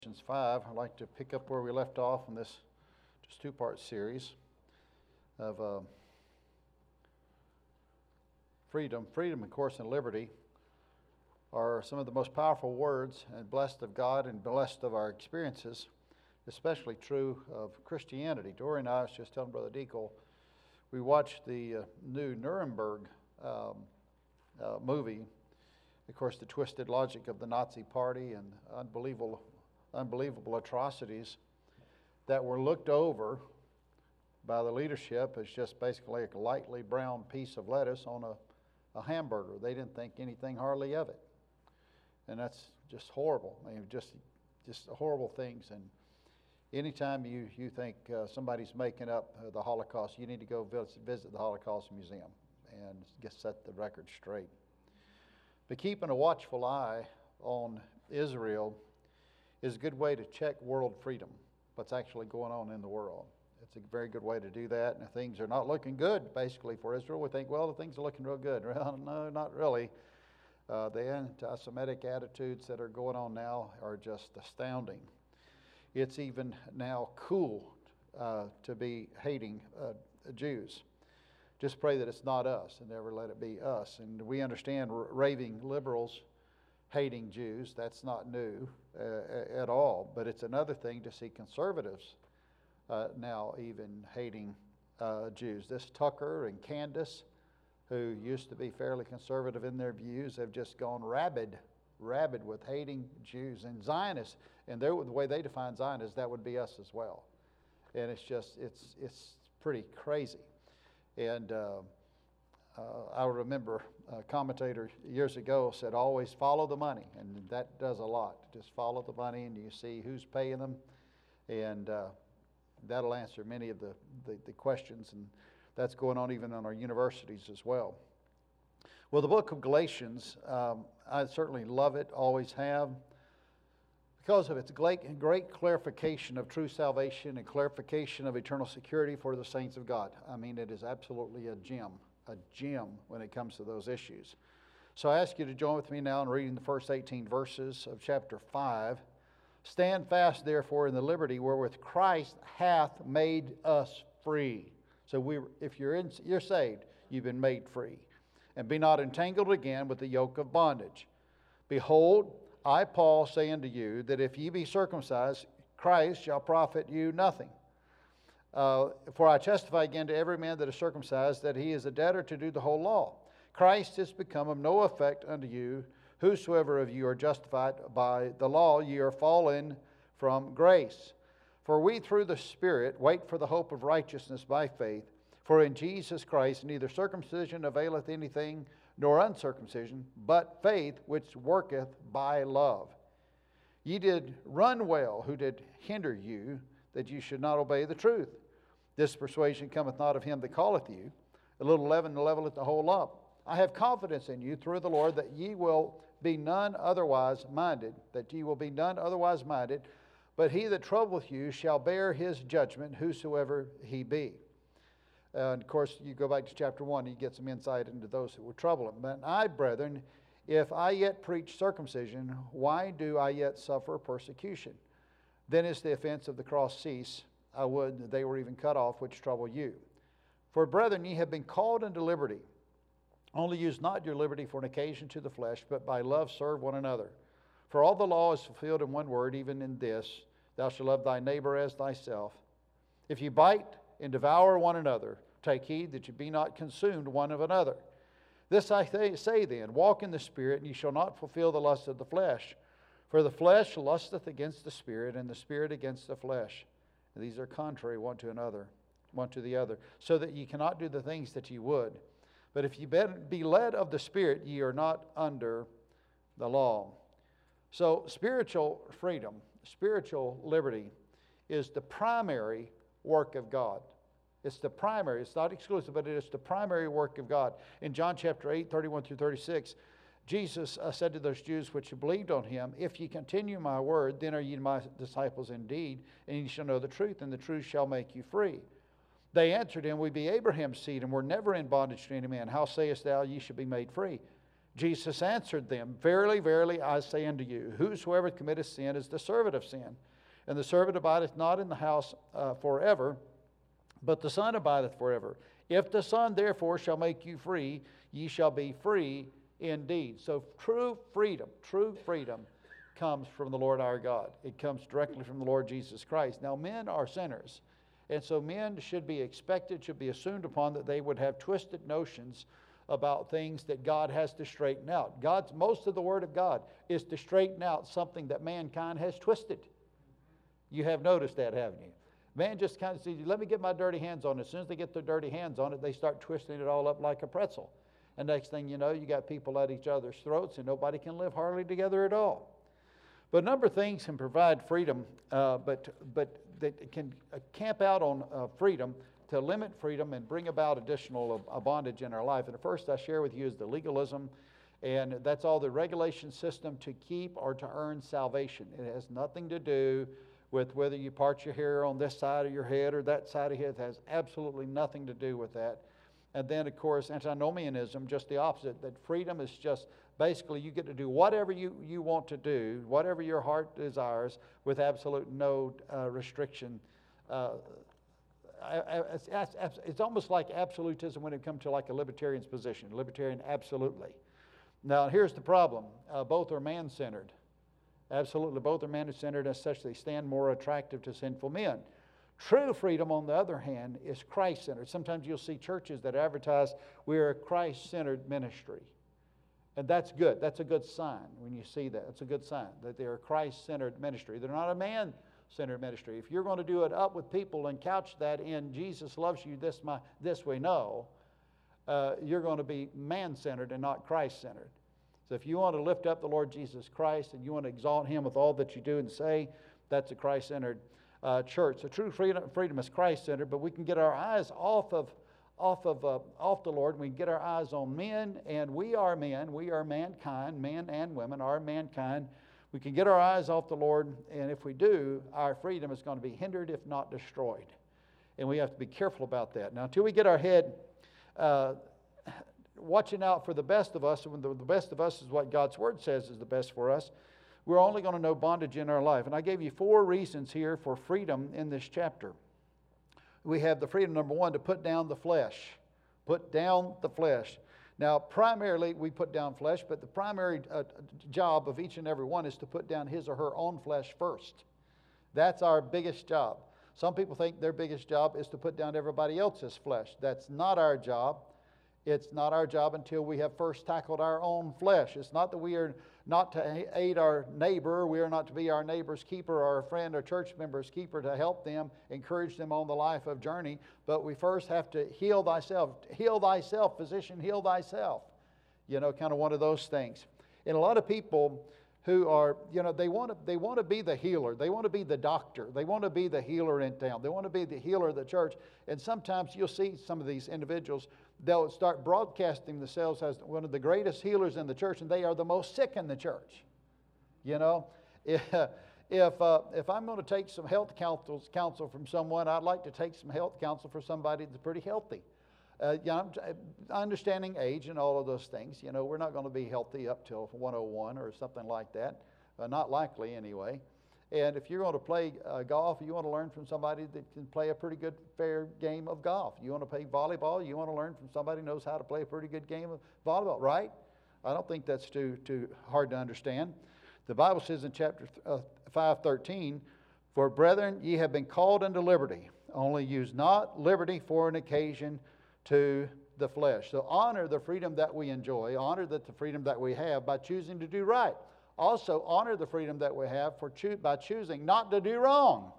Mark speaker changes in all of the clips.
Speaker 1: Galatians 5. I'd like to pick up where we left off in this just two-part series of freedom. Freedom, of course, and liberty are some of the most powerful words, and blessed of God and blessed of our experiences, especially true of Christianity. Dory and I was just telling Brother Deacle, we watched the new Nuremberg movie. Of course, the twisted logic of the Nazi Party and unbelievable atrocities that were looked over by the leadership as just basically a lightly browned piece of lettuce on a hamburger. They didn't think anything hardly of it. And that's just horrible. I mean, just horrible things. And anytime you think somebody's making up the Holocaust, you need to go visit the Holocaust Museum and set the record straight. But keeping a watchful eye on Israel is a good way to check world freedom, what's actually going on in the world. It's a very good way to do that. And if things are not looking good, basically, for Israel, we think, well, the things are looking real good. Well, no, not really. The anti-Semitic attitudes that are going on now are just astounding. It's even now cool to be hating Jews. Just pray that it's not us, and never let it be us. And we understand raving liberals hating Jews. That's not new at all. But it's another thing to see conservatives now even hating Jews. This Tucker and Candace, who used to be fairly conservative in their views, have just gone rabid with hating Jews and Zionists. And the way they define Zionists, that would be us as well. And it's pretty crazy. And I remember a commentator years ago said, always follow the money. And that does a lot. Just follow the money and you see who's paying them. And that'll answer many of the questions. And that's going on even in our universities as well. Well, the book of Galatians, I certainly love it, always have, because of its great clarification of true salvation and clarification of eternal security for the saints of God. I mean, it is absolutely a gem when it comes to those issues. So I ask you to join with me now in reading the first 18 verses of chapter 5. Stand fast, therefore, in the liberty wherewith Christ hath made us free. So if you're saved, you've been made free. And be not entangled again with the yoke of bondage. Behold, I, Paul, say unto you, that if ye be circumcised, Christ shall profit you nothing. For I testify again to every man that is circumcised, that he is a debtor to do the whole law. Christ is become of no effect unto you. Whosoever of you are justified by the law, ye are fallen from grace. For we through the Spirit wait for the hope of righteousness by faith. For in Jesus Christ neither circumcision availeth anything, nor uncircumcision, but faith which worketh by love. Ye did run well, who did hinder you, that ye should not obey the truth. This persuasion cometh not of him that calleth you. A little leaven leaveth the whole lump. I have confidence in you through the Lord that ye will be none otherwise minded, but he that troubleth you shall bear his judgment, whosoever he be. And of course, you go back to chapter 1, you get some insight into those who were troubling. But I, brethren, if I yet preach circumcision, why do I yet suffer persecution? Then is the offense of the cross cease. I would that they were even cut off, which trouble you. For brethren, ye have been called unto liberty. Only use not your liberty for an occasion to the flesh, but by love serve one another. For all the law is fulfilled in one word, even in this, thou shalt love thy neighbor as thyself. If ye bite and devour one another, take heed that ye be not consumed one of another. This I say then, walk in the Spirit, and ye shall not fulfill the lust of the flesh. For the flesh lusteth against the Spirit, and the Spirit against the flesh. And these are contrary one to the other, so that ye cannot do the things that ye would. But if ye be led of the Spirit, ye are not under the law. So spiritual freedom, spiritual liberty is the primary work of God. It's the primary, it's not exclusive, but it is the primary work of God. In John chapter 8, 31 through 36, Jesus said to those Jews which believed on him, if ye continue my word, then are ye my disciples indeed, and ye shall know the truth, and the truth shall make you free. They answered him, we be Abraham's seed, and were never in bondage to any man. How sayest thou, ye shall be made free? Jesus answered them, Verily, verily, I say unto you, whosoever committeth sin is the servant of sin. And the servant abideth not in the house forever, but the Son abideth forever. If the Son therefore shall make you free, ye shall be free indeed. So true freedom comes from the Lord our God. It comes directly from the Lord Jesus Christ. Now, men are sinners, and so men should be expected, should be assumed upon that they would have twisted notions about things that God has to straighten out. Most of the Word of God is to straighten out something that mankind has twisted. You have noticed that, haven't you? Man just kind of says, let me get my dirty hands on it. As soon as they get their dirty hands on it, they start twisting it all up like a pretzel. And next thing you know, you got people at each other's throats, and nobody can live hardly together at all. But a number of things can provide freedom, but that can camp out on freedom to limit freedom and bring about additional bondage in our life. And the first I share with you is the legalism, and that's all the regulation system to keep or to earn salvation. It has nothing to do with whether you part your hair on this side of your head or that side of your head. It has absolutely nothing to do with that. And then, of course, antinomianism, just the opposite, that freedom is just basically you get to do whatever you want to do, whatever your heart desires, with absolute no restriction. It's almost like absolutism when it comes to like a libertarian's position. Libertarian, absolutely. Now, here's the problem. Both are man-centered. Absolutely, both are man-centered, as such they stand more attractive to sinful men. True freedom, on the other hand, is Christ-centered. Sometimes you'll see churches that advertise, we're a Christ-centered ministry. And that's good. That's a good sign when you see that. It's a good sign that they're a Christ-centered ministry. They're not a man-centered ministry. If you're going to do it up with people and couch that in Jesus loves you this way, no, you're going to be man-centered and not Christ-centered. So if you want to lift up the Lord Jesus Christ and you want to exalt Him with all that you do and say, that's a Christ-centered church. So true freedom is Christ-centered, but we can get our eyes off the Lord. We can get our eyes on men, and we are mankind, men and women are mankind. We can get our eyes off the Lord, and if we do, our freedom is going to be hindered, if not destroyed. And we have to be careful about that. Now, until we get our head watching out for the best of us, when the best of us is what God's Word says is the best for us, we're only going to know bondage in our life. And I gave you 4 reasons here for freedom in this chapter. We have the freedom, number 1, to put down the flesh. Put down the flesh. Now, primarily, we put down flesh, but the primary job of each and every one is to put down his or her own flesh first. That's our biggest job. Some people think their biggest job is to put down everybody else's flesh. That's not our job. It's not our job until we have first tackled our own flesh. It's not that we are not to aid our neighbor. We are not to be our neighbor's keeper or a friend or church member's keeper to help them, encourage them on the life of journey. But we first have to heal thyself. Heal thyself, physician, heal thyself. Kind of one of those things. And a lot of people who are, they want to be the healer. They want to be the doctor. They want to be the healer in town. They want to be the healer of the church. And sometimes you'll see some of these individuals, they'll start broadcasting themselves as one of the greatest healers in the church, and they are the most sick in the church. If I'm going to take some health counsel from someone, I'd like to take some health counsel for somebody that's pretty healthy. Understanding age and all of those things, we're not going to be healthy up till 101 or something like that. Not likely anyway. And if you're going to play golf, you want to learn from somebody that can play a pretty good, fair game of golf. You want to play volleyball, you want to learn from somebody who knows how to play a pretty good game of volleyball, right? I don't think that's too hard to understand. The Bible says in chapter 5:13, For brethren, ye have been called unto liberty. Only use not liberty for an occasion to the flesh. So honor the freedom that we enjoy, honor the freedom that we have by choosing to do right. Also, honor the freedom that we have by choosing not to do wrong.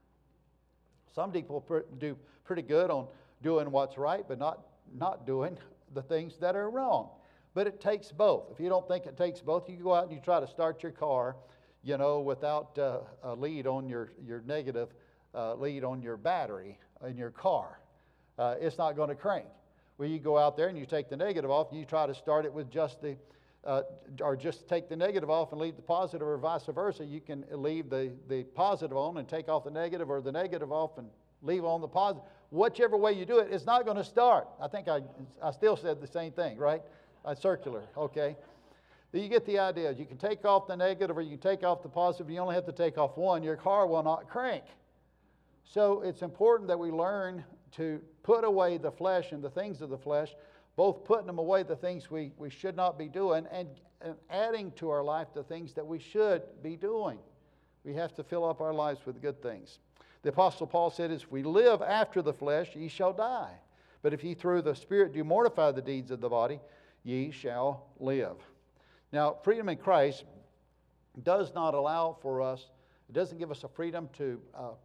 Speaker 1: Some people do pretty good on doing what's right, but not doing the things that are wrong. But it takes both. If you don't think it takes both, you go out and you try to start your car, without a lead on your negative lead on your battery in your car. It's not going to crank. Well, you go out there and you take the negative off and you try to start it with just or just take the negative off and leave the positive, or vice versa. You can leave the positive on and take off the negative, or the negative off and leave on the positive. Whichever way you do it, it's not going to start. I think I still said the same thing, right? Circular, okay. You get the idea. You can take off the negative or you can take off the positive. You only have to take off one. Your car will not crank. So it's important that we learn to put away the flesh and the things of the flesh, both putting them away, the things we should not be doing, and adding to our life the things that we should be doing. We have to fill up our lives with good things. The Apostle Paul said, if we live after the flesh, ye shall die. But if ye through the Spirit do mortify the deeds of the body, ye shall live. Now, freedom in Christ does not allow for us, it doesn't give us a freedom to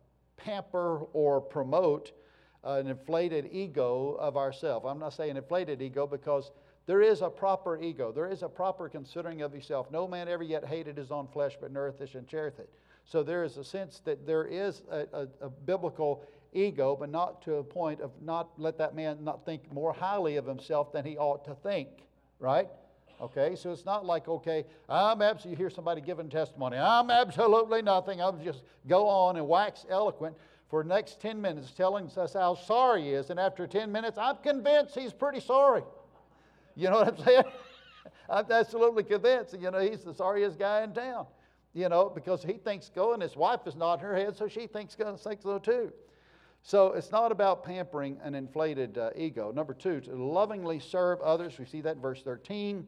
Speaker 1: pamper or promote an inflated ego of ourselves. I'm not saying inflated ego because there is a proper ego. There is a proper considering of yourself. No man ever yet hated his own flesh, but nourisheth it and cherisheth it. So there is a sense that there is a biblical ego, but not to a point of not let that man not think more highly of himself than he ought to think, right? Okay, so it's not like, okay, you hear somebody giving testimony, I'm absolutely nothing. I'll just go on and wax eloquent for the next 10 minutes telling us how sorry he is. And after 10 minutes, I'm convinced he's pretty sorry. You know what I'm saying? I'm absolutely convinced, he's the sorriest guy in town. Because he thinks so, and his wife is nodding her head, so she thinks so too. So it's not about pampering an inflated ego. Number 2, to lovingly serve others. We see that in verse 13.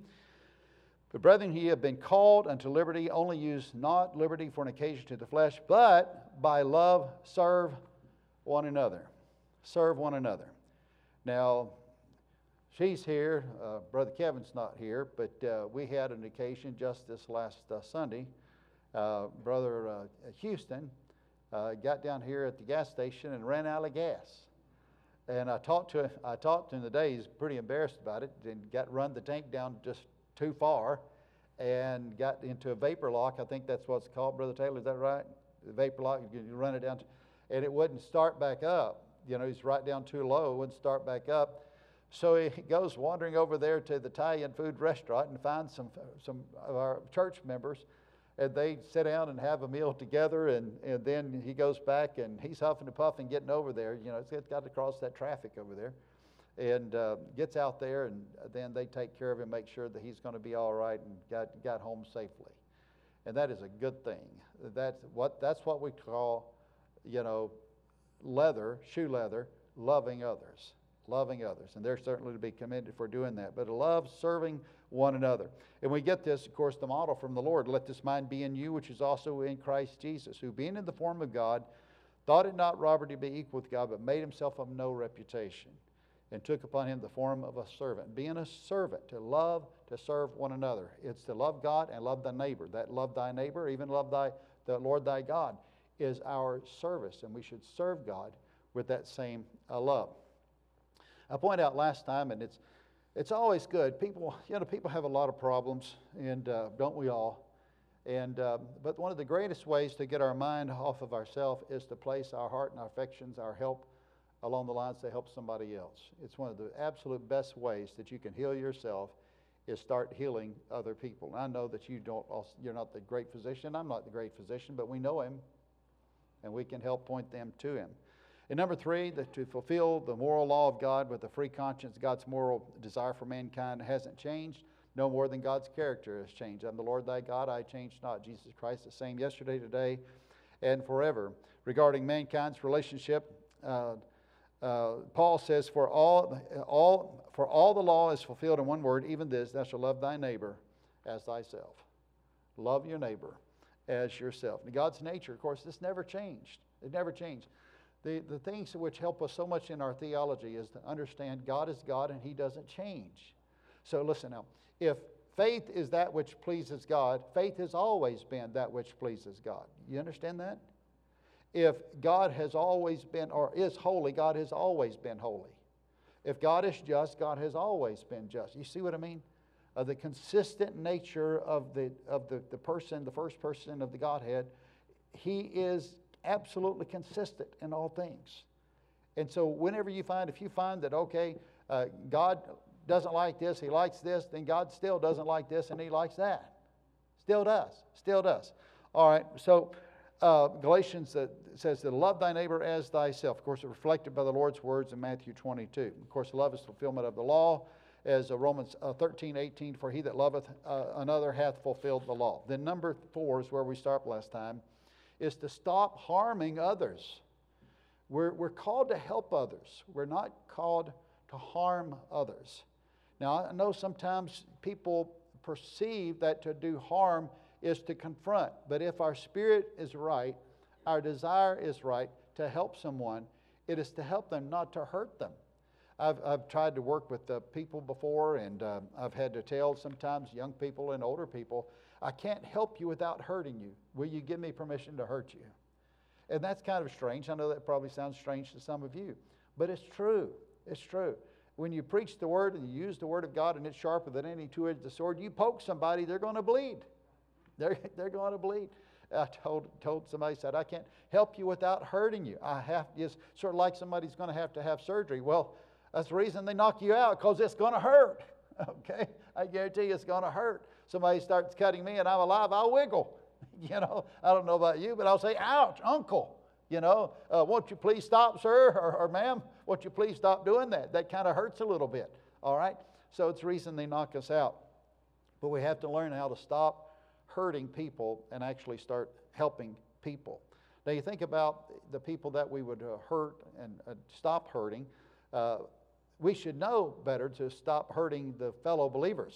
Speaker 1: But brethren, ye have been called unto liberty. Only use not liberty for an occasion to the flesh, but by love serve one another. Serve one another. Now, she's here. Brother Kevin's not here, but we had an occasion just this last Sunday. Brother Houston got down here at the gas station and ran out of gas. And I talked to him today. He's pretty embarrassed about it, and run the tank down just too far and got into a vapor lock. I think that's what it's called, Brother Taylor, is that right? The vapor lock, you run it down, and it wouldn't start back up. He's right down too low, it wouldn't start back up. So he goes wandering over there to the Italian food restaurant and finds some of our church members, and they sit down and have a meal together, and then he goes back and he's huffing and puffing getting over there. It's got to cross that traffic over there. And gets out there, and then they take care of him, make sure that he's going to be all right, and got home safely. And that is a good thing. That's what we call, shoe leather, loving others. Loving others. And they're certainly to be commended for doing that. But love serving one another. And we get this, of course, the model from the Lord. Let this mind be in you, which is also in Christ Jesus, who being in the form of God, thought it not robbery to be equal with God, but made himself of no reputation, and took upon him the form of a servant. Being a servant, to love, to serve one another. It's to love God and love thy neighbor. That love thy neighbor, even love the Lord thy God, is our service. And we should serve God with that same love. I pointed out last time, and it's always good. People have a lot of problems, and don't we all? And but one of the greatest ways to get our mind off of ourselves is to place our heart and our affections, our help, along the lines to help somebody else. It's one of the absolute best ways that you can heal yourself is start healing other people. And I know that you're not the great physician. I'm not the great physician, but we know him, and we can help point them to him. And number 3, that to fulfill the moral law of God with a free conscience, God's moral desire for mankind hasn't changed, no more than God's character has changed. I'm the Lord thy God, I change not. Jesus Christ the same yesterday, today, and forever. Regarding mankind's relationship, Paul says, for all the law is fulfilled in one word, even this, thou shalt love thy neighbor as thyself. Love your neighbor as yourself. And God's nature, of course, this never changed. It never changed. The things which help us so much in our theology is to understand God is God and he doesn't change. So listen now, if faith is that which pleases God, faith has always been that which pleases God. You understand that? If God has always been, or is holy, God has always been holy. If God is just, God has always been just. You see what I mean? The consistent nature of the person, the first person of the Godhead, he is absolutely consistent in all things. And so if you find that, okay, God doesn't like this, he likes this, then God still doesn't like this and he likes that. Still does. All right, so Galatians says to love thy neighbor as thyself. Of course, it's reflected by the Lord's words in Matthew 22. Of course, love is fulfillment of the law. as Romans 13:18, for he that loveth another hath fulfilled the law. Then number 4 is where we stopped last time, is to stop harming others. We're called to help others. We're not called to harm others. Now, I know sometimes people perceive that to do harm is to confront. But if our spirit is right, our desire is right to help someone, it is to help them, not to hurt them. I've tried to work with people before, and I've had to tell sometimes young people and older people, I can't help you without hurting you. Will you give me permission to hurt you? And that's kind of strange. I know that probably sounds strange to some of you, but it's true. It's true. When you preach the Word and you use the Word of God and it's sharper than any two-edged sword, you poke somebody, they're going to bleed. They're going to bleed. I told somebody, said, I can't help you without hurting you. I have, it's sort of like somebody's going to have surgery. Well, that's the reason they knock you out, because it's going to hurt. Okay? I guarantee you it's going to hurt. Somebody starts cutting me and I'm alive, I'll wiggle. You know, I don't know about you, but I'll say, ouch, uncle. You know, won't you please stop, sir, or ma'am? Won't you please stop doing that? That kind of hurts a little bit. All right? So it's the reason they knock us out. But we have to learn how to stop hurting people and actually start helping people. Now you think about the people that we would hurt and stop hurting. We should know better to stop hurting the fellow believers.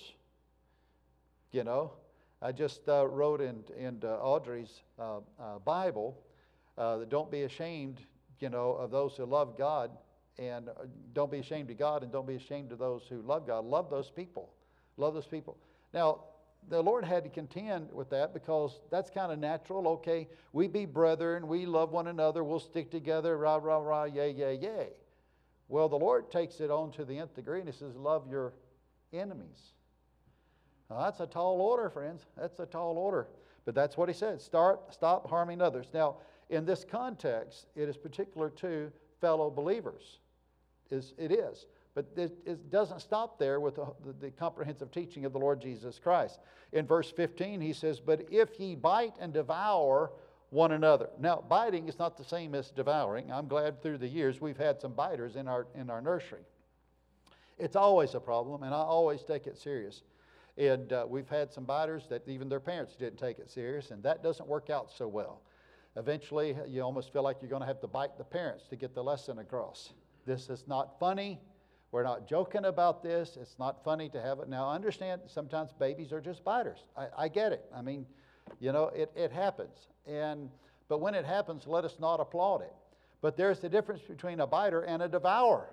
Speaker 1: You know, I just wrote in Audrey's Bible that don't be ashamed, you know, of those who love God, and don't be ashamed of God, and don't be ashamed of those who love God. Love those people. Love those people. Now, the Lord had to contend with that, because that's kind of natural. Okay, we be brethren, we love one another, we'll stick together, rah, rah, rah, yay, yay, yay. Well, the Lord takes it on to the nth degree, and He says, love your enemies. Now, that's a tall order, friends. That's a tall order. But that's what He said. Stop harming others. Now, in this context, it is particular to fellow believers. It is. But it doesn't stop there with the comprehensive teaching of the Lord Jesus Christ. In verse 15, He says, but if ye bite and devour one another. Now, biting is not the same as devouring. I'm glad through the years we've had some biters in our nursery. It's always a problem, and I always take it serious. And we've had some biters that even their parents didn't take it serious, and that doesn't work out so well. Eventually, you almost feel like you're going to have to bite the parents to get the lesson across. This is not funny. We're not joking about this. It's not funny to have it. Now, understand, sometimes babies are just biters. I get it. I mean, you know, it happens. But when it happens, let us not applaud it. But there's the difference between a biter and a devourer.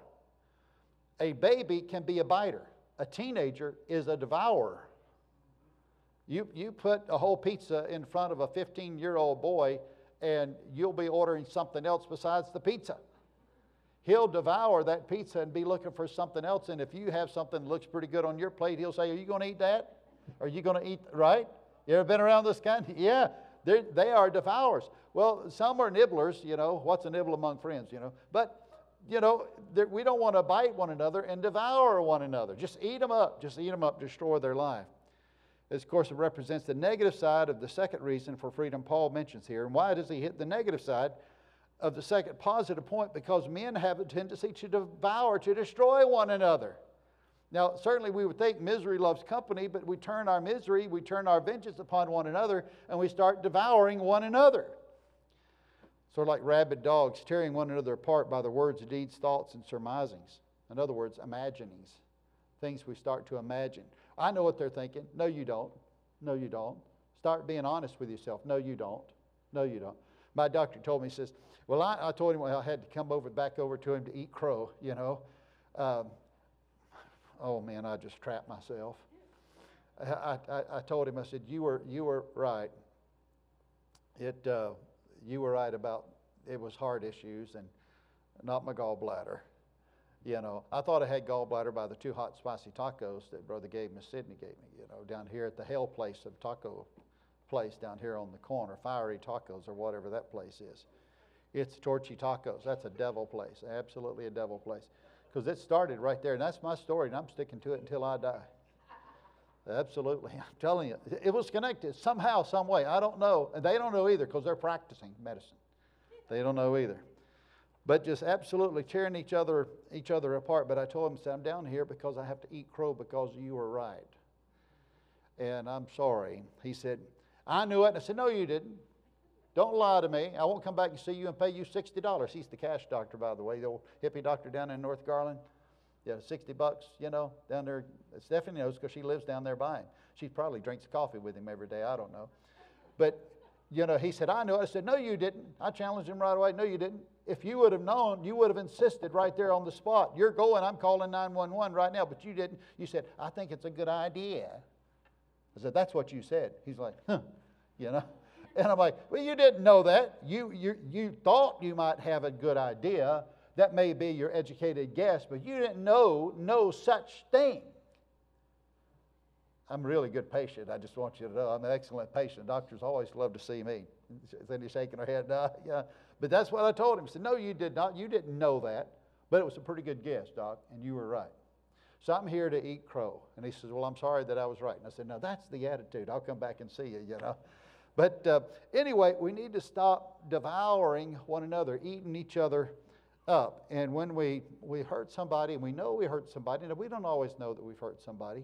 Speaker 1: A baby can be a biter. A teenager is a devourer. You put a whole pizza in front of a 15-year-old boy, and you'll be ordering something else besides the pizza. He'll devour that pizza and be looking for something else. And if you have something that looks pretty good on your plate, he'll say, are you going to eat that? Are you going to eat, right? You ever been around this kind? Yeah, they are devourers. Well, some are nibblers, you know. What's a nibble among friends, you know? But, you know, we don't want to bite one another and devour one another. Just eat them up. Just eat them up, destroy their life. This, of course, represents the negative side of the second reason for freedom Paul mentions here. And why does he hit the negative side of the second positive point? Because men have a tendency to devour, to destroy one another. Now, certainly we would think misery loves company, but we turn our misery, we turn our vengeance upon one another, and we start devouring one another. Sort of like rabid dogs, tearing one another apart by their words, deeds, thoughts, and surmisings. In other words, imaginings. Things we start to imagine. I know what they're thinking. No, you don't. No, you don't. Start being honest with yourself. No, you don't. No, you don't. My doctor told me, he says, well, I told him I had to come back over to him to eat crow, you know. Oh, man, I just trapped myself. I told him, I said, you were right. You were right about it was heart issues and not my gallbladder. You know, I thought I had gallbladder by the 2 hot spicy tacos that Brother Gabe Miss Sidney gave me, you know, down here at the Hell Place of taco place down here on the corner, Fiery Tacos or whatever that place is. It's Torchy Tacos. That's a devil place, absolutely a devil place. Because it started right there, and that's my story, and I'm sticking to it until I die. Absolutely, I'm telling you. It was connected somehow, some way. I don't know, and they don't know either because they're practicing medicine. They don't know either. but just absolutely tearing each other apart. But I told him, I said, I'm down here because I have to eat crow because you were right. And I'm sorry. He said, I knew it. And I said, no, you didn't. Don't lie to me. I won't come back and see you and pay you $60. He's the cash doctor, by the way, the old hippie doctor down in North Garland. Yeah, $60, down there. Stephanie knows because she lives down there by him. She probably drinks coffee with him every day. I don't know. But, he said, I knew it. I said, no, you didn't. I challenged him right away. No, you didn't. If you would have known, you would have insisted right there on the spot. You're going, I'm calling 911 right now, but you didn't. You said, I think it's a good idea. I said, that's what you said. He's like, huh, And I'm like, well, you didn't know that. You thought you might have a good idea. That may be your educated guess, but you didn't know no such thing. I'm a really good patient. I just want you to know I'm an excellent patient. Doctors always love to see me. Cindy's shaking her head. No, yeah. But that's what I told him. He said, no, you did not. You didn't know that. But it was a pretty good guess, Doc, and you were right. So I'm here to eat crow. And he says, well, I'm sorry that I was right. And I said, no, that's the attitude. I'll come back and see you, But anyway, we need to stop devouring one another, eating each other up. And when we hurt somebody, and we know we hurt somebody, and we don't always know that we've hurt somebody.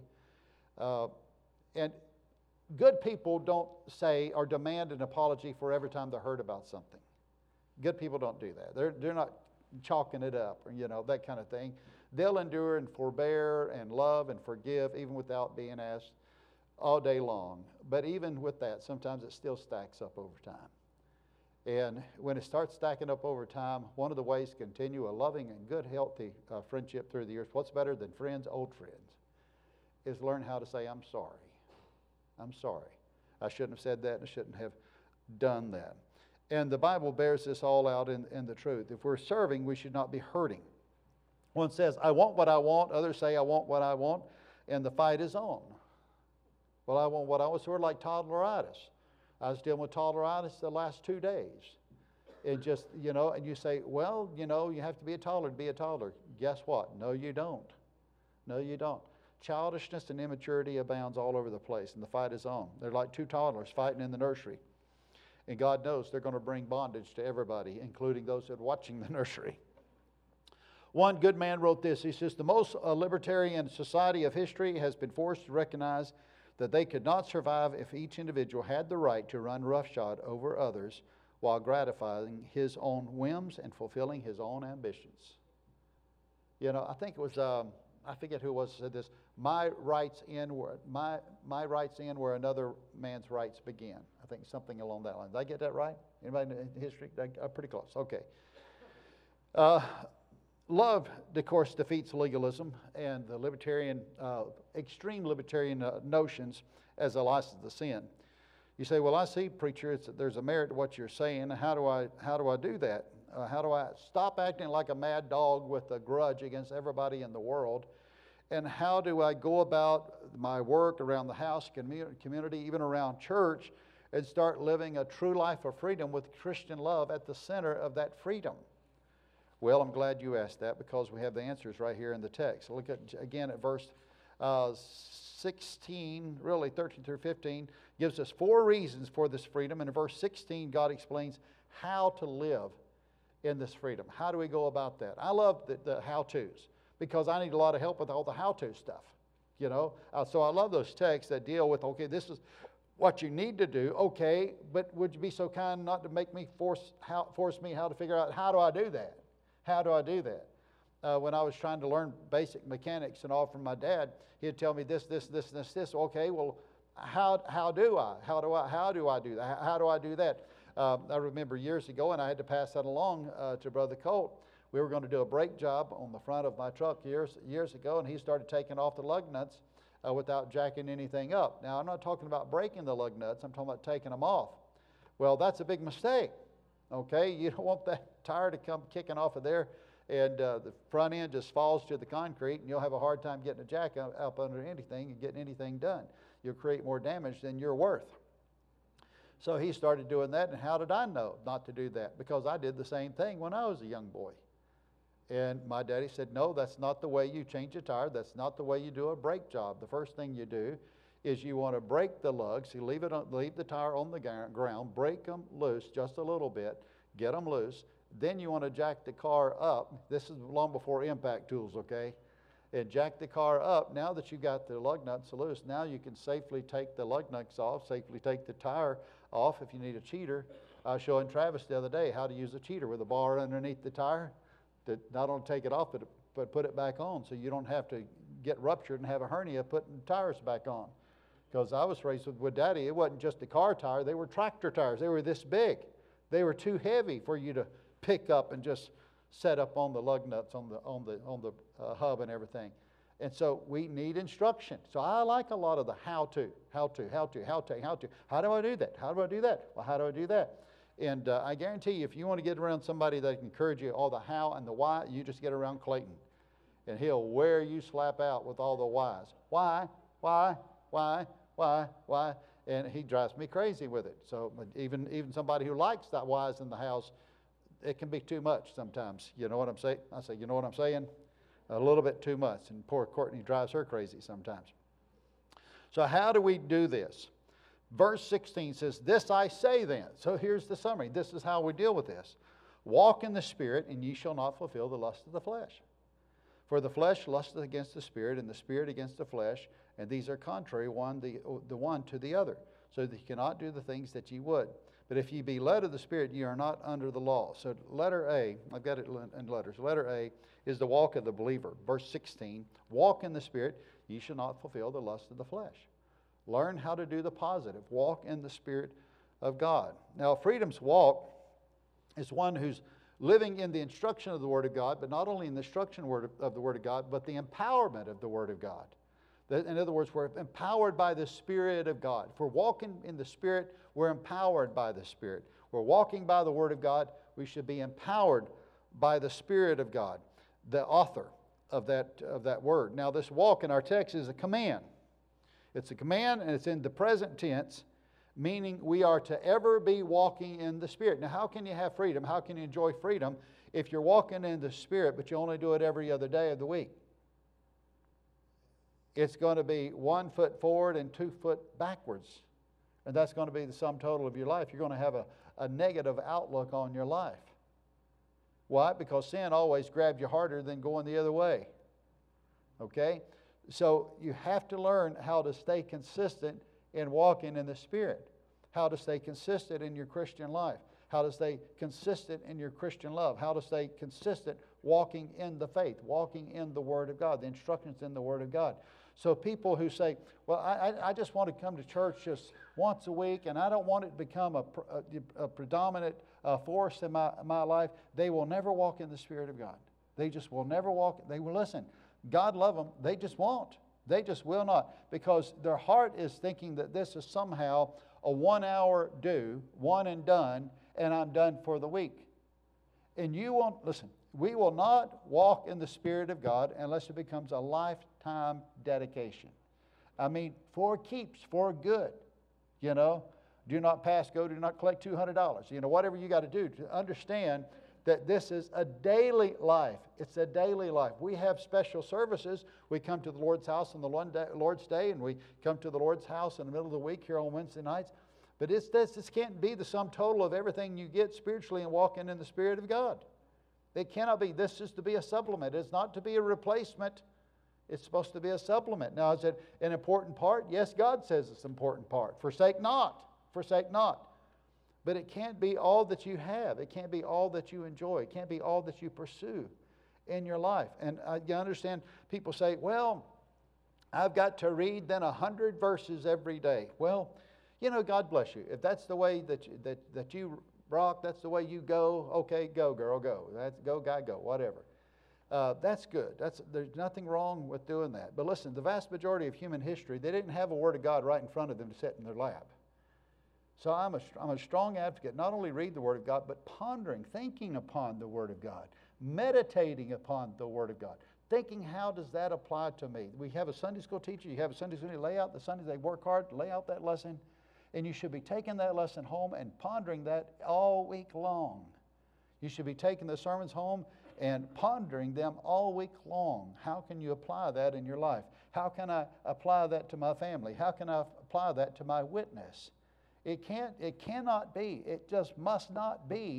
Speaker 1: And good people don't say or demand an apology for every time they're hurt about something. Good people don't do that. They're not chalking it up, or, that kind of thing. They'll endure and forbear and love and forgive even without being asked all day long. But even with that, sometimes it still stacks up over time. And when it starts stacking up over time, one of the ways to continue a loving and good, healthy friendship through the years, what's better than friends, old friends, is learn how to say, I'm sorry. I'm sorry. I shouldn't have said that, and I shouldn't have done that. And the Bible bears this all out in the truth. If we're serving, we should not be hurting. One says, I want what I want. Others say, I want what I want. And the fight is on. Well, I want what I want. Sort of like toddleritis. I was dealing with toddleritis the last 2 days. It just, and you say, well, you have to be a toddler to be a toddler. Guess what? No, you don't. No, you don't. Childishness and immaturity abounds all over the place, and the fight is on. They're like two toddlers fighting in the nursery. And God knows they're going to bring bondage to everybody, including those that are watching the nursery. One good man wrote this. He says, the most libertarian society of history has been forced to recognize that they could not survive if each individual had the right to run roughshod over others while gratifying his own whims and fulfilling his own ambitions. I think it was, I forget who it was who said this, my rights end where another man's rights begin. I think something along that line. Did I get that right? Anybody in history? Pretty close. Okay. Love, of course, defeats legalism and the libertarian, extreme libertarian notions as a license to sin. You say, well, I see, preacher, there's a merit to what you're saying. How do I do that? How do I stop acting like a mad dog with a grudge against everybody in the world? And how do I go about my work around the house, community, even around church, and start living a true life of freedom with Christian love at the center of that freedom? Well, I'm glad you asked that because we have the answers right here in the text. Look again at verse 16, really 13 through 15, gives us 4 reasons for this freedom. And in verse 16, God explains how to live in this freedom. How do we go about that? I love the how-tos because I need a lot of help with all the how-to stuff. So I love those texts that deal with, okay, this is what you need to do. Okay, but would you be so kind not to make me force me how to figure out how do I do that? How do I do that? When I was trying to learn basic mechanics and all from my dad, he'd tell me this. Okay, well, how do I? How do I do that? How do I do that? I remember years ago, and I had to pass that along to Brother Colt. We were going to do a brake job on the front of my truck years ago, and he started taking off the lug nuts without jacking anything up. Now, I'm not talking about breaking the lug nuts. I'm talking about taking them off. Well, that's a big mistake. Okay, you don't want that tire to come kicking off of there and the front end just falls to the concrete, and you'll have a hard time getting a jack up under anything and getting anything done. You'll create more damage than you're worth. So he started doing that, and how did I know not to do that? Because I did the same thing when I was a young boy. And my daddy said, no, that's not the way you change a tire. That's not the way you do a brake job. The first thing you do is you want to break the lugs. You leave the tire on the ground, break them loose just a little bit, get them loose. Then you want to jack the car up. This is long before impact tools, okay? And jack the car up. Now that you got the lug nuts loose, now you can safely take the lug nuts off, safely take the tire off if you need a cheater. I was showing Travis the other day how to use a cheater with a bar underneath the tire to not only take it off, but put it back on so you don't have to get ruptured and have a hernia putting tires back on. Because I was raised with Daddy, it wasn't just a car tire, they were tractor tires. They were this big. They were too heavy for you to pick up and just set up on the lug nuts on the hub and everything. And so we need instruction. So I like a lot of the how to. How do I do that? How do I do that? Well, how do I do that? And I guarantee you, if you want to get around somebody that can encourage you all the how and the why, you just get around Clayton. And he'll wear you slap out with all the whys. Why? And he drives me crazy with it. So even somebody who likes that whys in the house, it can be too much sometimes. You know what I'm saying? I say, you know what I'm saying? A little bit too much. And poor Courtney drives her crazy sometimes. So how do we do this? Verse 16 says, this I say then. So here's the summary. This is how we deal with this. Walk in the Spirit, and ye shall not fulfill the lust of the flesh. For the flesh lusteth against the Spirit, and the Spirit against the flesh, and these are contrary the one to the other, so that ye cannot do the things that ye would. But if ye be led of the Spirit, ye are not under the law. So letter A, I've got it in letters. Letter A is the walk of the believer. Verse 16, walk in the Spirit, ye shall not fulfill the lust of the flesh. Learn how to do the positive. Walk in the Spirit of God. Now, freedom's walk is one who's living in the instruction of the Word of God, but not only in the instruction of the Word of God, but the empowerment of the Word of God. In other words, we're empowered by the Spirit of God. If we're walking in the Spirit, we're empowered by the Spirit. We're walking by the Word of God, we should be empowered by the Spirit of God, the author of that word. Now, this walk in our text is a command. It's a command, and it's in the present tense, meaning we are to ever be walking in the Spirit. Now, how can you have freedom? How can you enjoy freedom if you're walking in the Spirit, but you only do it every other day of the week? It's going to be 1 foot forward and 2 foot backwards. And that's going to be the sum total of your life. You're going to have a negative outlook on your life. Why? Because sin always grabs you harder than going the other way. Okay? So you have to learn how to stay consistent in walking in the Spirit, how to stay consistent in your Christian life, how to stay consistent in your Christian love, how to stay consistent walking in the faith, walking in the Word of God, the instructions in the Word of God. So people who say, well, I just want to come to church just once a week and I don't want it to become a predominant force in my life, they will never walk in the Spirit of God. They just will never walk. They will listen. God love them. They just won't. They just will not. Because their heart is thinking that this is somehow a 1 hour do, one and done, and I'm done for the week. And you won't, listen, we will not walk in the Spirit of God unless it becomes a lifetime dedication. I mean, for keeps, for good. You know, do not pass go, do not collect $200. You know, whatever you got to do to understand that this is a daily life. It's a daily life. We have special services. We come to the Lord's house on the Lord's Day, and we come to the Lord's house in the middle of the week here on Wednesday nights. But this can't be the sum total of everything you get spiritually and walking in the Spirit of God. It cannot be. This is to be a supplement. It's not to be a replacement. It's supposed to be a supplement. Now, is it an important part? Yes, God says it's an important part. Forsake not. Forsake not. But it can't be all that you have. It can't be all that you enjoy. It can't be all that you pursue in your life. And you understand, people say, well, I've got to read then 100 verses every day. Well, you know, God bless you. If that's the way that you rock, that's the way you go, okay, go, girl, go. That's go, guy, go, whatever. That's good. There's nothing wrong with doing that. But listen, the vast majority of human history, they didn't have a Word of God right in front of them to sit in their lap. So I'm a strong advocate, not only read the Word of God, but pondering, thinking upon the Word of God, meditating upon the Word of God, thinking how does that apply to me. We have a Sunday school teacher, you have a Sunday school teacher, lay out the Sundays, they work hard to lay out that lesson, and you should be taking that lesson home and pondering that all week long. You should be taking the sermons home and pondering them all week long. How can you apply that in your life? How can I apply that to my family? How can I apply that to my witness? It cannot be, it just must not be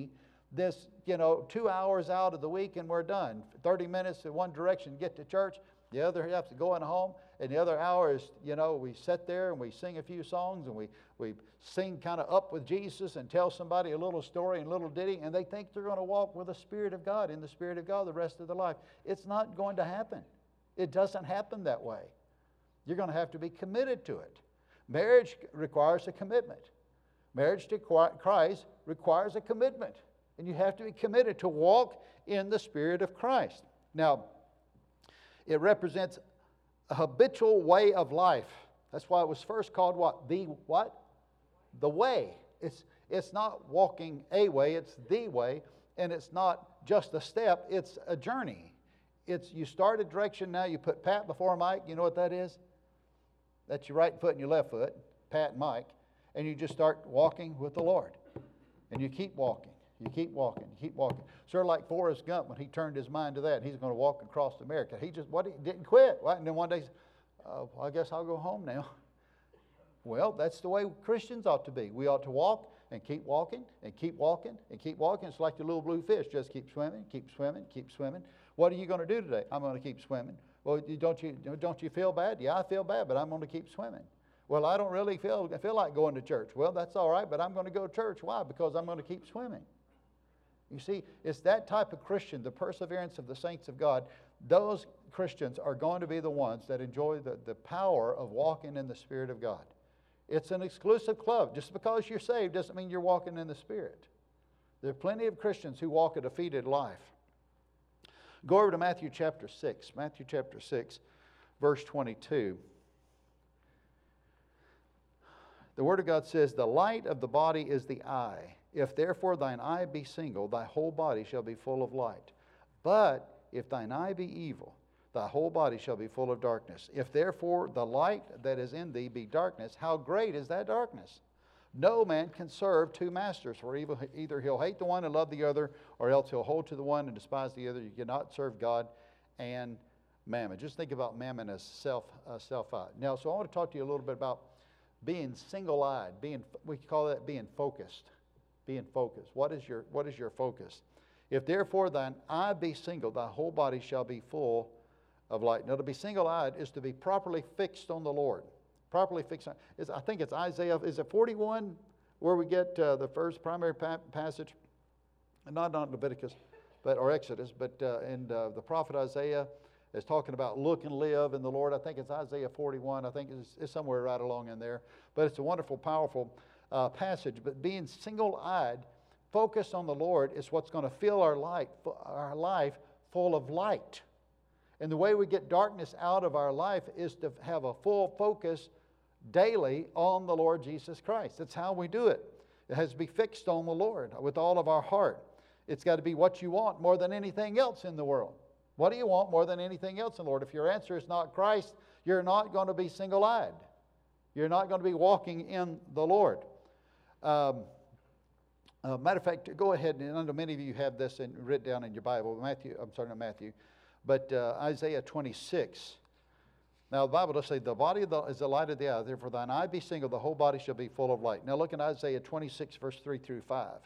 Speaker 1: this, 2 hours out of the week and we're done. 30 minutes in one direction to get to church, the other half to going home, and the other hour is, we sit there and we sing a few songs and we sing kind of up with Jesus and tell somebody a little story and a little ditty, and they think they're going to walk with the Spirit of God, in the Spirit of God the rest of their life. It's not going to happen. It doesn't happen that way. You're going to have to be committed to it. Marriage requires a commitment. Marriage to Christ requires a commitment. And you have to be committed to walk in the Spirit of Christ. Now, it represents a habitual way of life. That's why it was first called what? The what? The way. It's not walking a way, it's the way. And it's not just a step, it's a journey. It's you start a direction, now you put Pat before Mike. You know what that is? That's your right foot and your left foot, Pat and Mike. And you just start walking with the Lord. And you keep walking. You keep walking. You keep walking. Sort of like Forrest Gump when he turned his mind to that. He's going to walk across America. He didn't quit. Right? And then one day, I guess I'll go home now. Well, that's the way Christians ought to be. We ought to walk and keep walking and keep walking and keep walking. It's like the little blue fish. Just keep swimming, keep swimming, keep swimming. What are you going to do today? I'm going to keep swimming. Well, don't you feel bad? Yeah, I feel bad, but I'm going to keep swimming. Well, I don't really feel like going to church. Well, that's all right, but I'm going to go to church. Why? Because I'm going to keep swimming. You see, it's that type of Christian, the perseverance of the saints of God. Those Christians are going to be the ones that enjoy the power of walking in the Spirit of God. It's an exclusive club. Just because you're saved doesn't mean you're walking in the Spirit. There are plenty of Christians who walk a defeated life. Go over to Matthew chapter 6. Matthew chapter 6, verse 22. The Word of God says, "The light of the body is the eye. If therefore thine eye be single, thy whole body shall be full of light. But if thine eye be evil, thy whole body shall be full of darkness. If therefore the light that is in thee be darkness, how great is that darkness? No man can serve two masters, for either he'll hate the one and love the other, or else he'll hold to the one and despise the other. You cannot serve God and mammon." Just think about mammon as self-eyed. Now, so I want to talk to you a little bit about being single-eyed. We call that being focused. Being focused. What is your focus? "If therefore thine eye be single, thy whole body shall be full of light." Now, to be single-eyed is to be properly fixed on the Lord. Properly fixed on. I think it's Isaiah. Is it 41 where we get the first primary passage? Not Leviticus, or Exodus, but in the prophet Isaiah is talking about look and live in the Lord. I think it's Isaiah 41. I think it's somewhere right along in there. But it's a wonderful, powerful passage. But being single-eyed, focused on the Lord, is what's going to fill our life full of light. And the way we get darkness out of our life is to have a full focus daily on the Lord Jesus Christ. That's how we do it. It has to be fixed on the Lord with all of our heart. It's got to be what you want more than anything else in the world. What do you want more than anything else in the Lord? If your answer is not Christ, you're not going to be single-eyed. You're not going to be walking in the Lord. Matter of fact, go ahead, and I know many of you have this written down in your Bible. But Isaiah 26. Now the Bible does say, "The body is the light of the eye. Therefore thine eye be single, the whole body shall be full of light." Now look at Isaiah 26, verse 3 through 5.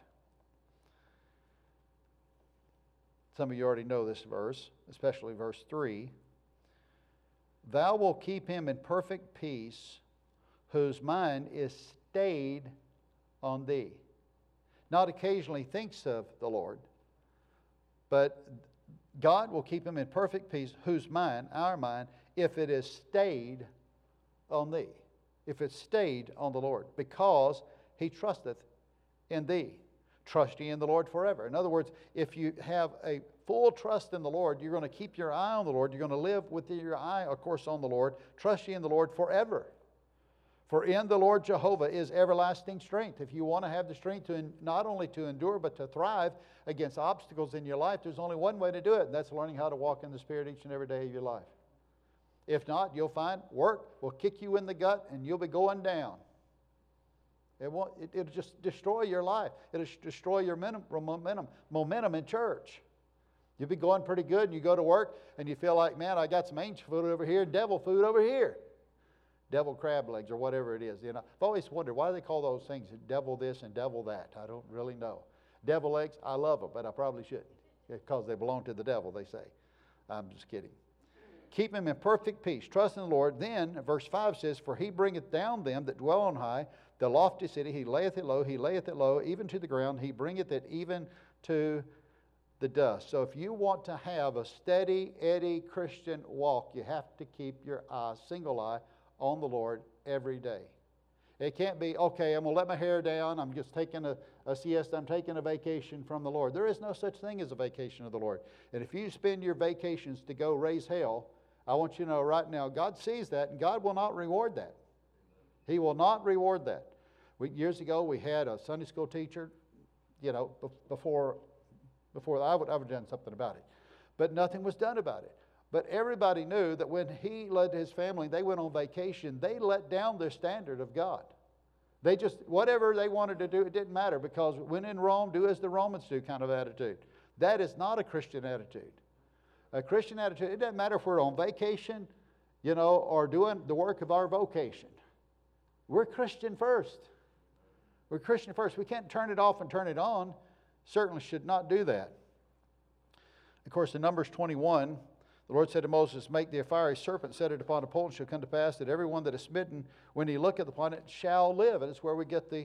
Speaker 1: Some of you already know this verse, especially verse 3. "Thou wilt keep him in perfect peace, whose mind is stayed on thee." Not occasionally thinks of the Lord, but God will keep him in perfect peace, whose mind, our mind, if it is stayed on thee. If it's stayed on the Lord, because he trusteth in thee. Trust ye in the Lord forever. In other words, if you have a full trust in the Lord, you're going to keep your eye on the Lord. You're going to live with your eye, of course, on the Lord. Trust ye in the Lord forever. For in the Lord Jehovah is everlasting strength. If you want to have the strength to not only to endure, but to thrive against obstacles in your life, there's only one way to do it, and that's learning how to walk in the Spirit each and every day of your life. If not, you'll find work will kick you in the gut, and you'll be going down. It'll just destroy your life. It'll destroy your momentum in church. You'll be going pretty good, and you go to work, and you feel like, man, I got some angel food over here and devil food over here. Devil crab legs or whatever it is. I've always wondered why they call those things devil this and devil that. I don't really know. Devil eggs, I love them, but I probably shouldn't because they belong to the devil, they say. I'm just kidding. Keep him in perfect peace. Trust in the Lord. Then, verse 5 says, for he bringeth down them that dwell on high, the lofty city. He layeth it low, even to the ground. He bringeth it even to the dust. So if you want to have a steady Eddie Christian walk, you have to keep your eye, single eye, on the Lord every day. It can't be, okay, I'm going to let my hair down. I'm just taking a siesta. I'm taking a vacation from the Lord. There is no such thing as a vacation of the Lord. And if you spend your vacations to go raise hell, I want you to know right now, God sees that, and God will not reward that. He will not reward that. Years ago, we had a Sunday school teacher, before I would have done something about it. But nothing was done about it. But everybody knew that when he led his family, they went on vacation, they let down their standard of God. They just, whatever they wanted to do, it didn't matter, because when in Rome, do as the Romans do kind of attitude. That is not a Christian attitude. A Christian attitude, it doesn't matter if we're on vacation, or doing the work of our vocation. We're Christian first. We're Christian first. We can't turn it off and turn it on. Certainly should not do that. Of course, in Numbers 21, the Lord said to Moses, make thee a fiery serpent, set it upon a pole, and it shall come to pass that everyone that is smitten, when he looketh upon it, shall live. And it's where we get the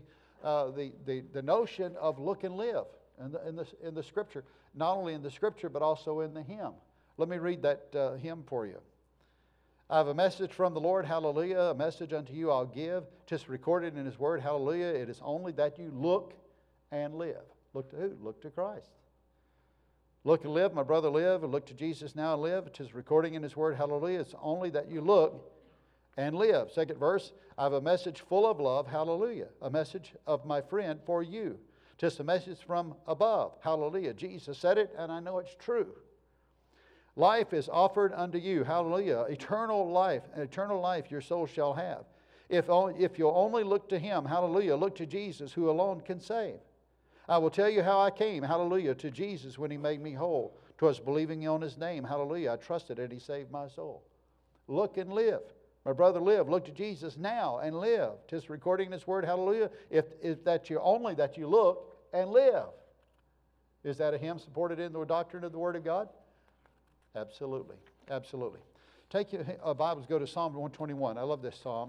Speaker 1: notion of look and live in the Scripture. Not only in the Scripture, but also in the hymn. Let me read that hymn for you. I have a message from the Lord, hallelujah. A message unto you I'll give. 'Tis recorded in His word, hallelujah. It is only that you look and live. Look to who? Look to Christ. Look and live, my brother, live, and look to Jesus now and live. 'Tis recording in His word, hallelujah. It's only that you look and live. Second verse, I have a message full of love, hallelujah. A message of my friend for you. 'Tis a message from above, hallelujah. Jesus said it, and I know it's true. Life is offered unto you, hallelujah. Eternal life your soul shall have. If you'll only look to Him, hallelujah, look to Jesus who alone can save. I will tell you how I came, hallelujah, to Jesus when He made me whole. 'Twas believing on His name, hallelujah. I trusted and He saved my soul. Look and live. My brother, live. Look to Jesus now and live. 'Tis recording in His word, hallelujah. If that you only that you look and live. Is that a hymn supported in the doctrine of the Word of God? Absolutely. Absolutely. Take your Bibles, go to Psalm 121. I love this psalm.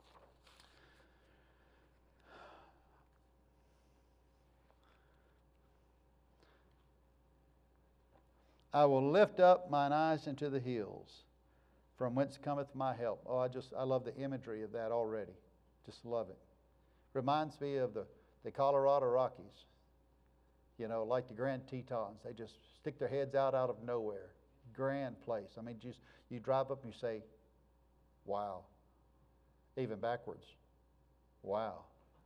Speaker 1: I will lift up mine eyes into the hills, from whence cometh my help. Oh, I love the imagery of that already. Just love it. Reminds me of the Colorado Rockies. Like the Grand Tetons. They just stick their heads out of nowhere. Grand place. I mean, you drive up and you say, wow. Even backwards. Wow.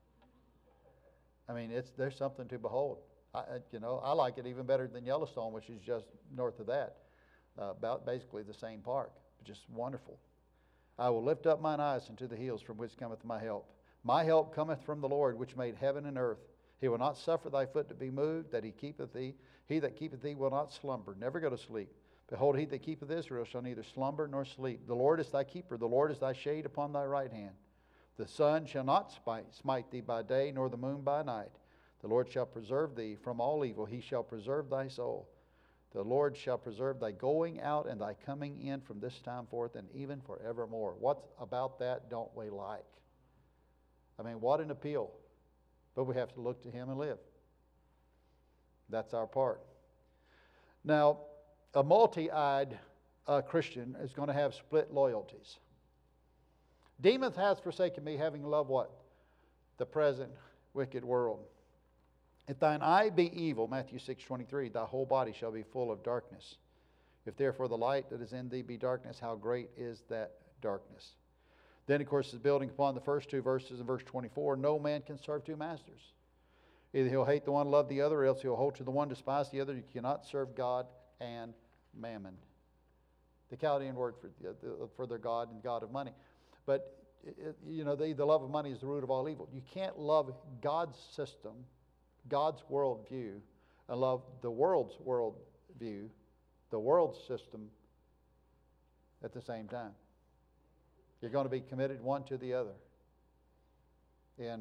Speaker 1: I mean, there's something to behold. I like it even better than Yellowstone, which is just north of that. About basically the same park. Just wonderful. I will lift up mine eyes unto the hills, from which cometh my help. My help cometh from the Lord, which made heaven and earth. He will not suffer thy foot to be moved, that He keepeth thee. He that keepeth thee will not slumber, never go to sleep. Behold, He that keepeth Israel shall neither slumber nor sleep. The Lord is thy keeper. The Lord is thy shade upon thy right hand. The sun shall not smite thee by day, nor the moon by night. The Lord shall preserve thee from all evil. He shall preserve thy soul. The Lord shall preserve thy going out and thy coming in from this time forth and even forevermore. What about that don't we like? I mean, what an appeal. But we have to look to Him and live. That's our part. Now, a multi-eyed Christian is going to have split loyalties. Demas has forsaken me, having loved what? The present wicked world. If thine eye be evil, Matthew 6:23, thy whole body shall be full of darkness. If therefore the light that is in thee be darkness, how great is that darkness? Then, of course, is building upon the first two verses in verse 24, no man can serve two masters. Either he'll hate the one, love the other, or else he'll hold to the one, despise the other. You cannot serve God and mammon. The Chaldean word for their God and God of money. But, the love of money is the root of all evil. You can't love God's system, God's worldview, and love the world's worldview, the world's system at the same time. You're going to be committed one to the other. In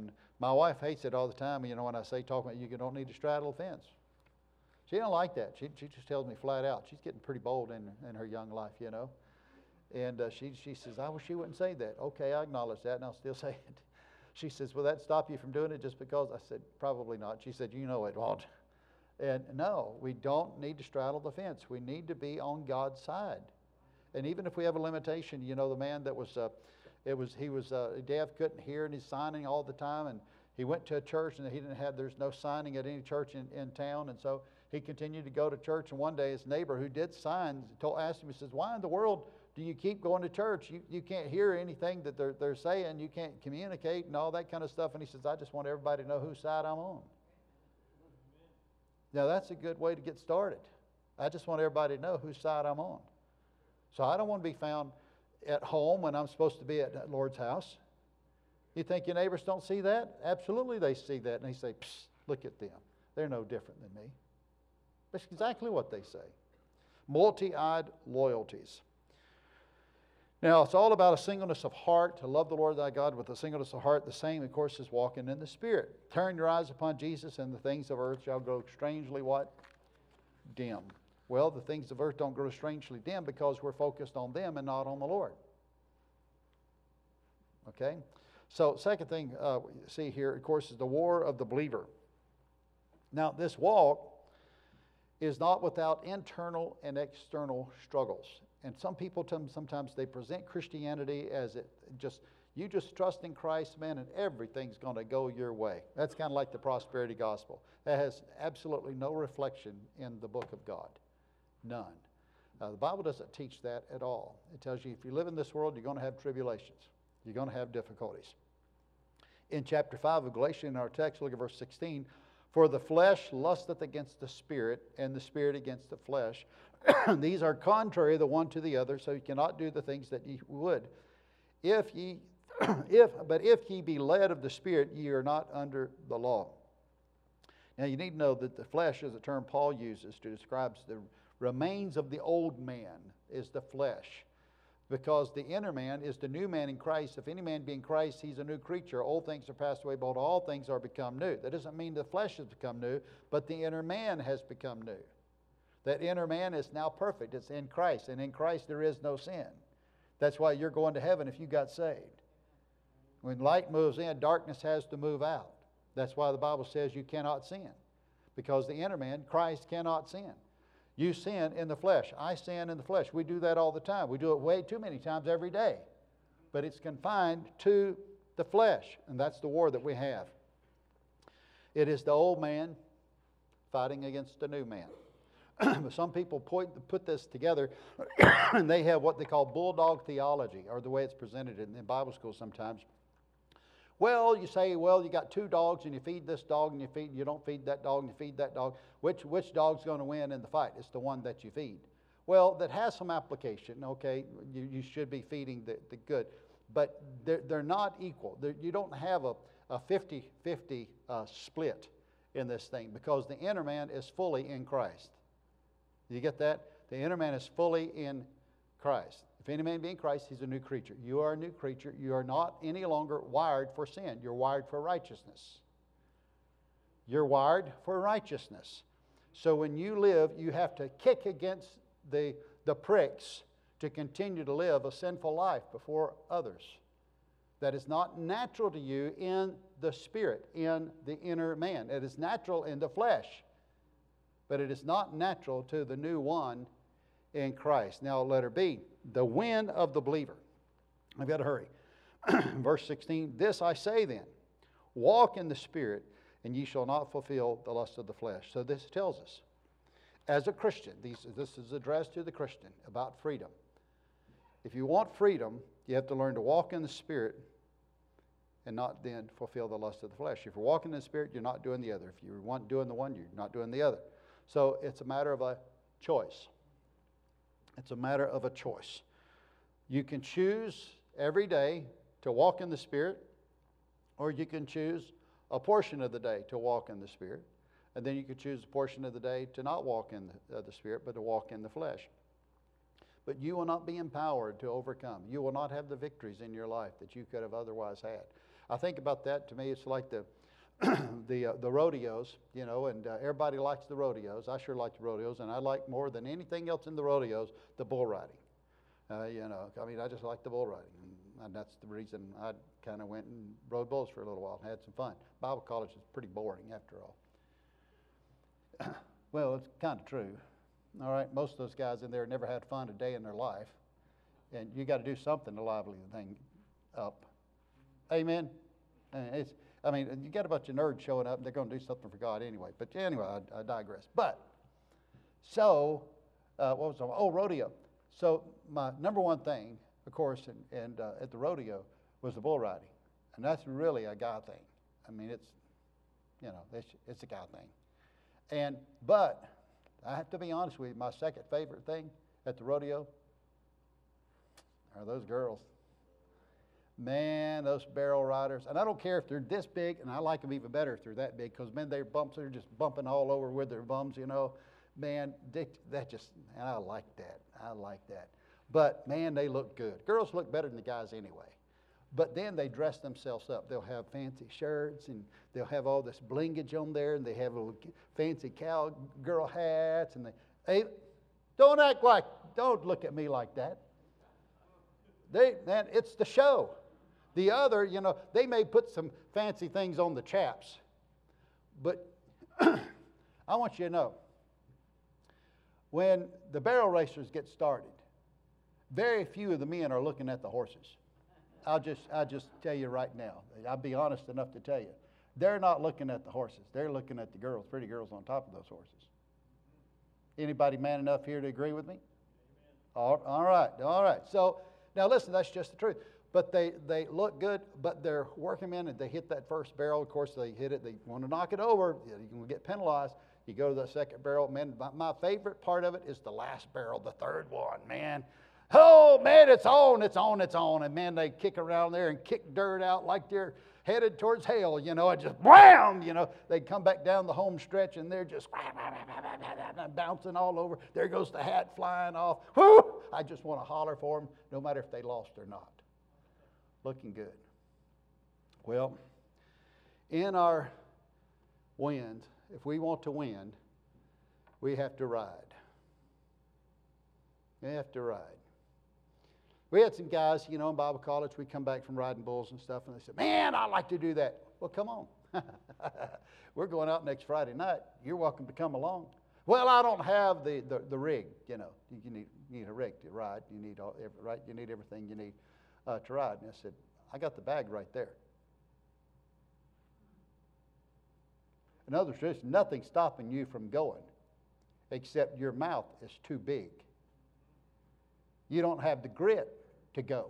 Speaker 1: My wife hates it all the time, you know, when I say talking about you don't need to straddle a fence. She don't like that. She just tells me flat out. She's getting pretty bold in her young life, you know. And she says, I wish you wouldn't say that. Okay, I acknowledge that, and I'll still say it. She says, will that stop you from doing it just because? I said, probably not. She said, you know it won't. And no, we don't need to straddle the fence. We need to be on God's side. And even if we have a limitation, you know, the man that was, he was deaf, couldn't hear, and he's signing all the time. And he went to a church, and there's no signing at any church in town. And so he continued to go to church. And one day his neighbor who did signs asked him, he says, why in the world do you keep going to church? You can't hear anything that they're saying. You can't communicate and all that kind of stuff. And he says, I just want everybody to know whose side I'm on. Now, that's a good way to get started. I just want everybody to know whose side I'm on. So I don't want to be found at home when I'm supposed to be at the Lord's house. You think your neighbors don't see that? Absolutely they see that. And they say, psst, look at them. They're no different than me. That's exactly what they say. Multi-eyed loyalties. Now, it's all about a singleness of heart, to love the Lord thy God with a singleness of heart. The same, of course, is walking in the Spirit. Turn your eyes upon Jesus, and the things of earth shall grow strangely what? Dim. Well, the things of earth don't grow strangely dim because we're focused on them and not on the Lord. Okay? So, second thing see here, of course, is the war of the believer. Now, this walk is not without internal and external struggles. And some people sometimes they present Christianity as you just trust in Christ, man, and everything's going to go your way. That's kind of like the prosperity gospel. That has absolutely no reflection in the book of God. None. The Bible doesn't teach that at all. It tells you if you live in this world, you're going to have tribulations. You're going to have difficulties. In chapter 5 of Galatians, in our text, look at verse 16. For the flesh lusteth against the Spirit, and the Spirit against the flesh. These are contrary the one to the other, so you cannot do the things that ye would. But if ye be led of the Spirit, ye are not under the law. Now you need to know that the flesh is a term Paul uses to describe the remains of the old man is the flesh. Because the inner man is the new man in Christ. If any man be in Christ, he's a new creature. Old things are passed away, behold, all things are become new. That doesn't mean the flesh has become new, but the inner man has become new. That inner man is now perfect. It's in Christ, and in Christ there is no sin. That's why you're going to heaven if you got saved. When light moves in, darkness has to move out. That's why the Bible says you cannot sin. Because the inner man, Christ, cannot sin. You sin in the flesh. I sin in the flesh. We do that all the time. We do it way too many times every day. But it's confined to the flesh, and that's the war that we have. It is the old man fighting against the new man. Some people put this together, and they have what they call bulldog theology, or the way it's presented in Bible school sometimes. Well, you say, you got two dogs, and you feed this dog, and you don't feed that dog, and you feed that dog. Which dog's going to win in the fight? It's the one that you feed. Well, that has some application, okay? You should be feeding the good. But they're not equal. You don't have a 50-50 split in this thing, because the inner man is fully in Christ. You get that? The inner man is fully in Christ. If any man be in Christ, he's a new creature. You are a new creature. You are not any longer wired for sin. You're wired for righteousness. You're wired for righteousness. So when you live, you have to kick against the pricks to continue to live a sinful life before others. That is not natural to you in the spirit, in the inner man. It is natural in the flesh, but it is not natural to the new one in Christ. Now, letter B, the win of the believer. I've got to hurry. Verse 16, this I say then, walk in the Spirit, and ye shall not fulfill the lust of the flesh. So this tells us, as a Christian, this is addressed to the Christian about freedom. If you want freedom, you have to learn to walk in the Spirit and not then fulfill the lust of the flesh. If you're walking in the Spirit, you're not doing the other. If you want doing the one, you're not doing the other. So it's a matter of a choice. It's a matter of a choice. You can choose every day to walk in the Spirit, or you can choose a portion of the day to walk in the Spirit, and then you can choose a portion of the day to not walk in the Spirit, but to walk in the flesh. But you will not be empowered to overcome. You will not have the victories in your life that you could have otherwise had. I think about that. To me, it's like the the rodeos, you know, and everybody likes the rodeos. I sure like the rodeos, and I like more than anything else in the rodeos the bull riding. You know, I mean, I just like the bull riding, and that's the reason I kind of went and rode bulls for a little while and had some fun. Bible college is pretty boring after all. Well, it's kind of true. All right, most of those guys in there never had fun a day in their life, and you got to do something to lively the thing up. Amen. And I mean, you got a bunch of nerds showing up, and they're going to do something for God anyway. But anyway, I digress. But, so, what was I? Oh, rodeo. So my number one thing, of course, and at the rodeo was the bull riding. And that's really a guy thing. I mean, it's, you know, it's a guy thing. But I have to be honest with you, my second favorite thing at the rodeo are those girls. Man, those barrel riders, and I don't care if they're this big, and I like them even better if they're that big, because man, they're just bumping all over with their bums, you know. Man, and I like that. I like that. But man, they look good. Girls look better than the guys anyway. But then they dress themselves up. They'll have fancy shirts, and they'll have all this blingage on there, and they have little fancy cowgirl hats, and hey, don't look at me like that. Man, it's the show. The other, you know, they may put some fancy things on the chaps. But I want you to know, when the barrel racers get started, very few of the men are looking at the horses. I'll just tell you right now. I'll be honest enough to tell you. They're not looking at the horses. They're looking at the girls, pretty girls on top of those horses. Anybody man enough here to agree with me? All right. So, now listen, that's just the truth. But they look good, but they're working men, and they hit that first barrel. Of course, they hit it. They want to knock it over. You can get penalized. You go to the second barrel. Man, my favorite part of it is the last barrel, the third one, man. Oh, man, it's on. And, man, they kick around there and kick dirt out like they're headed towards hell, you know, and just wham, you know. They come back down the home stretch, and they're just bouncing all over. There goes the hat flying off. Whoo! I just want to holler for them, no matter if they lost or not. Looking good. Well, in our wind, if we want to win, we have to ride. We have to ride. We had some guys, you know, in Bible college, we come back from riding bulls and stuff, and they said, man, I'd like to do that. Well, come on. We're going out next Friday night. You're welcome to come along. Well, I don't have the rig, you know. You need a rig to ride. You need everything you need to ride. And I said, I got the bag right there. In other words, there's nothing stopping you from going except your mouth is too big. You don't have the grit to go.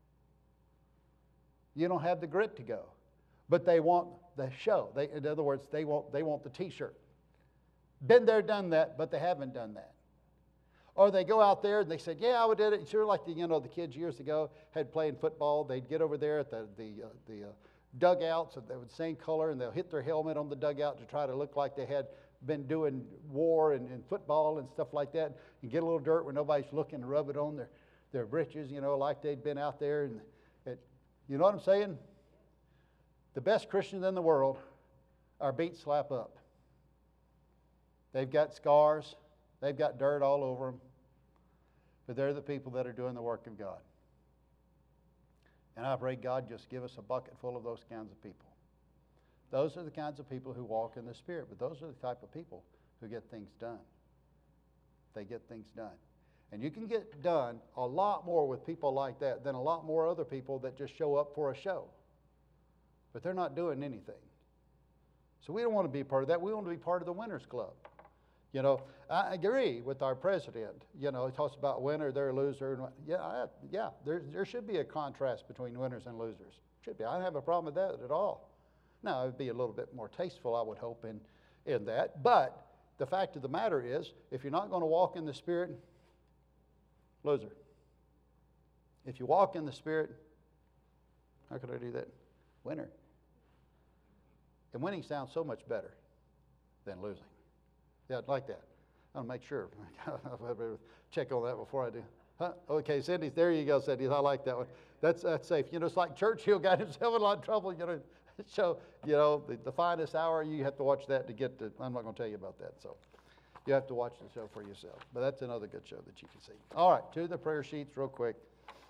Speaker 1: You don't have the grit to go. But they want the show. In other words, they want the T-shirt. Been there, done that, but they haven't done that. Or they go out there and they said, yeah, I did it. Sure, like the kids years ago had playing football. They'd get over there at the dugouts, and they would same color, and they'll hit their helmet on the dugout to try to look like they had been doing war and football and stuff like that, and get a little dirt where nobody's looking and rub it on their britches, you know, like they'd been out there. And you know what I'm saying? The best Christians in the world are beat slap up. They've got scars. They've got dirt all over them. But they're the people that are doing the work of God. And I pray God just give us a bucket full of those kinds of people. Those are the kinds of people who walk in the Spirit. But those are the type of people who get things done. They get things done. And you can get done a lot more with people like that than a lot more other people that just show up for a show. But they're not doing anything. So we don't want to be part of that. We want to be part of the Winners Club. You know, I agree with our president. You know, he talks about winner, they're a loser. Yeah, there should be a contrast between winners and losers. Should be. I don't have a problem with that at all. Now, it would be a little bit more tasteful, I would hope, in that. But the fact of the matter is, if you're not going to walk in the Spirit, loser. If you walk in the Spirit, how could I do that? Winner. And winning sounds so much better than losing. Yeah, I'd like that. I'll make sure. I'll check on that before I do. Huh? Okay, Cindy, there you go, Cindy. I like that one. That's safe. You know, it's like Churchill got himself in a lot of trouble, you know. So, you know, the finest hour, you have to watch that to get to, I'm not going to tell you about that. So you have to watch the show for yourself. But that's another good show that you can see. All right, to the prayer sheets real quick.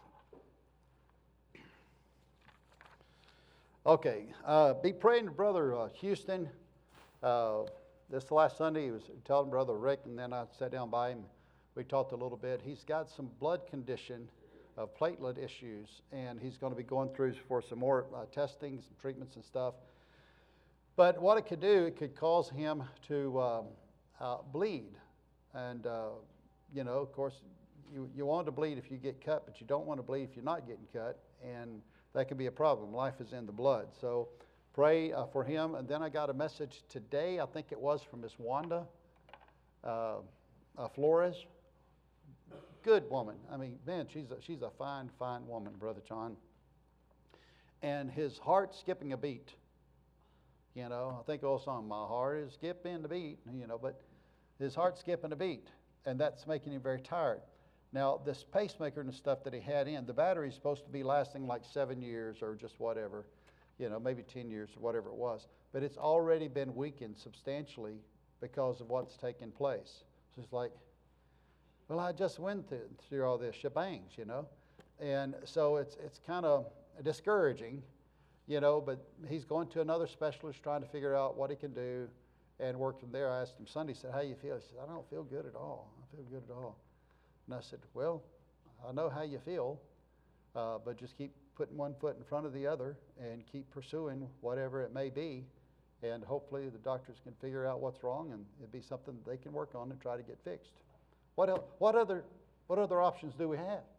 Speaker 1: Okay, be praying to Brother Houston. This last Sunday, he was telling Brother Rick, and then I sat down by him. We talked a little bit. He's got some blood condition of platelet issues, and he's going to be going through for some more testings and treatments and stuff. But what it could do, it could cause him to bleed. And, you know, of course, you want to bleed if you get cut, but you don't want to bleed if you're not getting cut, and that could be a problem. Life is in the blood. So pray for him. And then I got a message today, I think it was from Miss Wanda Flores. Good woman. I mean, man, she's a fine, fine woman, Brother John. And his heart's skipping a beat. You know, I think the old song, my heart is skipping a beat, you know, but his heart's skipping a beat, and that's making him very tired. Now, this pacemaker and the stuff that he had in, the battery's supposed to be lasting like 7 years or just whatever, you know, maybe 10 years or whatever it was. But it's already been weakened substantially because of what's taken place. So it's like, well, I just went through all this shebangs, you know. And so it's kind of discouraging, you know, but he's going to another specialist trying to figure out what he can do and work from there. I asked him Sunday, said, how you feel? He said, I don't feel good at all. I feel good at all. And I said, well, I know how you feel, but just keep putting one foot in front of the other and keep pursuing whatever it may be. And hopefully the doctors can figure out what's wrong, and it'd be something they can work on and try to get fixed. What other options do we have?